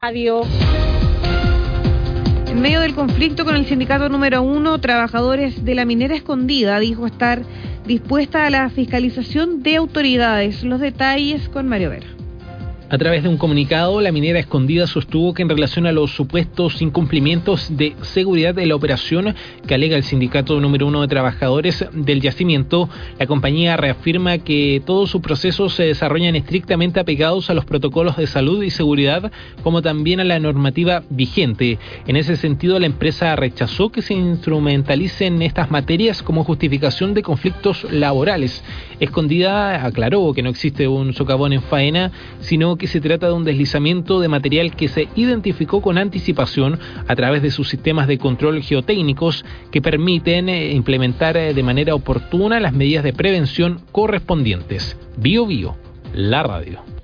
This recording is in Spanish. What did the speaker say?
Radio. En medio del conflicto con el sindicato número 1, trabajadores de la minera Escondida dijo estar dispuesta a la fiscalización de autoridades. Los detalles con Mario Vera. A través de un comunicado, la minera Escondida sostuvo que en relación a los supuestos incumplimientos de seguridad de la operación que alega el sindicato número 1 de trabajadores del yacimiento, la compañía reafirma que todos sus procesos se desarrollan estrictamente apegados a los protocolos de salud y seguridad, como también a la normativa vigente. En ese sentido, la empresa rechazó que se instrumentalicen estas materias como justificación de conflictos laborales. Escondida aclaró que no existe un socavón en faena, sino que se trata de un deslizamiento de material que se identificó con anticipación a través de sus sistemas de control geotécnicos que permiten implementar de manera oportuna las medidas de prevención correspondientes. Bio, la radio.